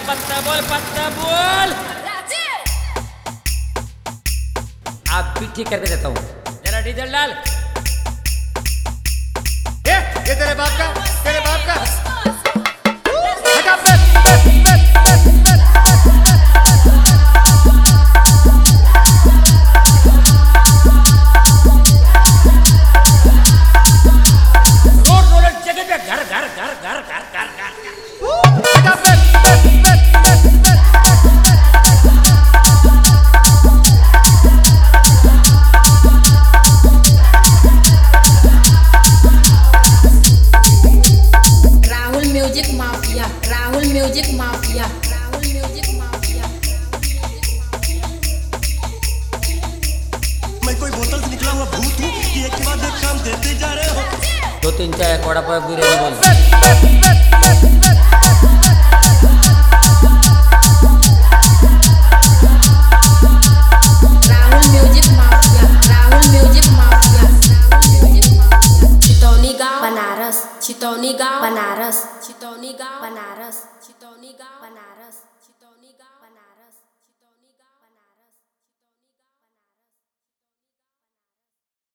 पत्ता बोल। आप भी ठीक करके देता हूँ, जरा डीजल डाल। ये तेरे बाप का रोड रोलर जगह पे घर घर घर घर घर घर घर। Rahul music mafia. मैं कोई बोतल से निकला हुआ भूत हूँ कि एक के बाद एक काम देते जा रहे हो। 2 3 चाय वड़ा पाव बिरयानी बोल। Rahul music mafia. चितौनी गाँव बनारस।